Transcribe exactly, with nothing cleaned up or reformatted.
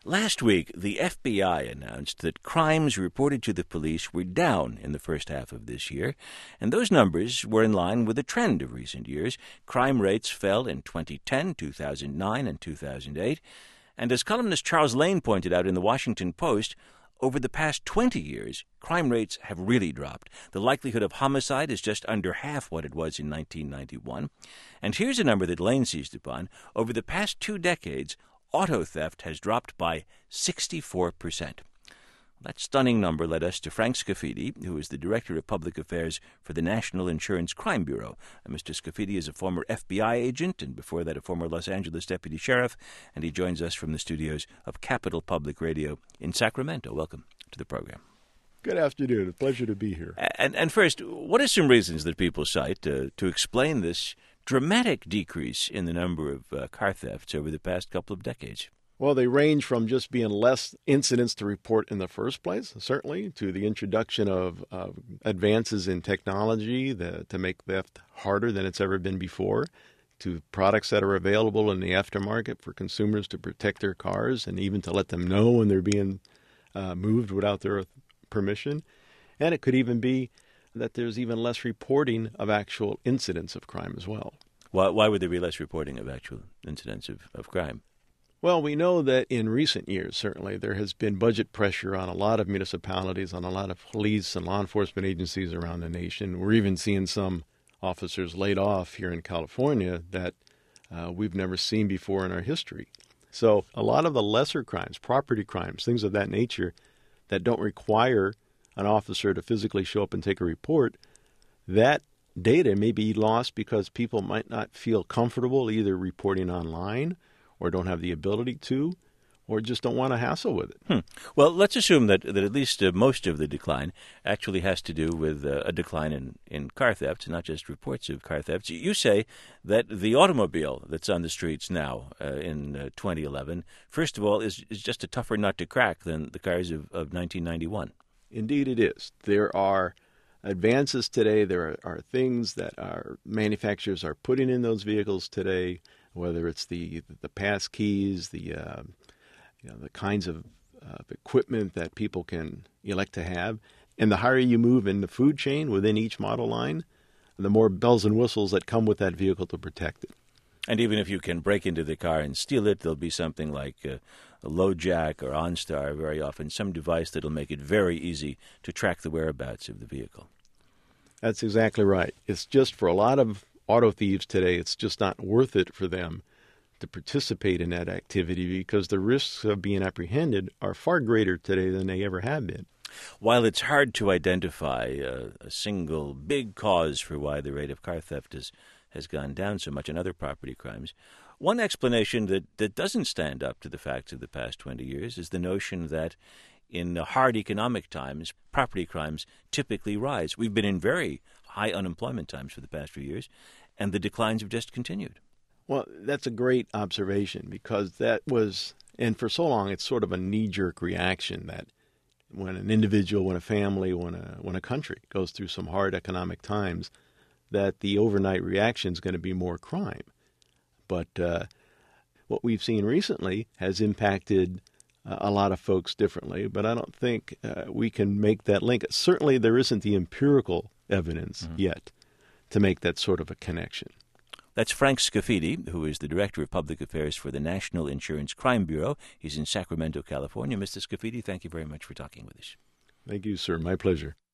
Last week, the F B I announced that crimes reported to the police were down in the first half of this year, and those numbers were in line with the trend of recent years. Crime rates fell in twenty ten, two thousand nine, and two thousand eight, and as columnist Charles Lane pointed out in the Washington Post, over the past twenty years, crime rates have really dropped. The likelihood of homicide is just under half what it was in nineteen ninety-one. And here's a number that Lane seized upon. Over the past two decades, auto theft has dropped by sixty-four percent. That stunning number led us to Frank Scafidi, who is the Director of Public Affairs for the National Insurance Crime Bureau. And Mister Scafidi is a former F B I agent and before that a former Los Angeles Deputy Sheriff, and he joins us from the studios of Capital Public Radio in Sacramento. Welcome to the program. Good afternoon. A pleasure to be here. And, and first, what are some reasons that people cite uh, to explain this dramatic decrease in the number of uh, car thefts over the past couple of decades? Well, they range from just being less incidents to report in the first place, certainly, to the introduction of uh, advances in technology that, to make theft harder than it's ever been before, to products that are available in the aftermarket for consumers to protect their cars and even to let them know when they're being uh, moved without their permission. And it could even be that there's even less reporting of actual incidents of crime as well. Why, why would there be less reporting of actual incidents of, of crime? Well, we know that in recent years, certainly, there has been budget pressure on a lot of municipalities, on a lot of police and law enforcement agencies around the nation. We're even seeing some officers laid off here in California that uh, we've never seen before in our history. So a lot of the lesser crimes, property crimes, things of that nature that don't require an officer to physically show up and take a report, that data may be lost because people might not feel comfortable either reporting online or don't have the ability to, or just don't want to hassle with it. Hmm. Well, let's assume that, that at least uh, most of the decline actually has to do with uh, a decline in, in car thefts, not just reports of car thefts. You say that the automobile that's on the streets now uh, in uh, twenty eleven, first of all, is, is just a tougher nut to crack than the cars of, of nineteen ninety-one. Indeed it is. There are advances today. There are, are things that our manufacturers are putting in those vehicles today, whether it's the the pass keys, the uh, you know the kinds of uh, equipment that people can elect to have, and the higher you move in the food chain within each model line, the more bells and whistles that come with that vehicle to protect it. And even if you can break into the car and steal it, there'll be something like uh, a LoJack or OnStar, very often some device that'll make it very easy to track the whereabouts of the vehicle. That's exactly right. It's just for a lot of auto thieves today, it's just not worth it for them to participate in that activity because the risks of being apprehended are far greater today than they ever have been. While it's hard to identify a, a single big cause for why the rate of car theft has, has gone down so much in other property crimes, one explanation that, that doesn't stand up to the facts of the past twenty years is the notion that in hard economic times, property crimes typically rise. We've been in very high unemployment times for the past few years, and the declines have just continued. Well, that's a great observation because that was, and for so long, it's sort of a knee-jerk reaction that when an individual, when a family, when a when a country goes through some hard economic times, that the overnight reaction is going to be more crime. But uh, what we've seen recently has impacted uh, a lot of folks differently, but I don't think uh, we can make that link. Certainly there isn't the empirical evidence mm-hmm. yet to make that sort of a connection. That's Frank Scafidi, who is the Director of Public Affairs for the National Insurance Crime Bureau. He's in Sacramento, California. Mister Scafidi, thank you very much for talking with us. Thank you, sir. My pleasure.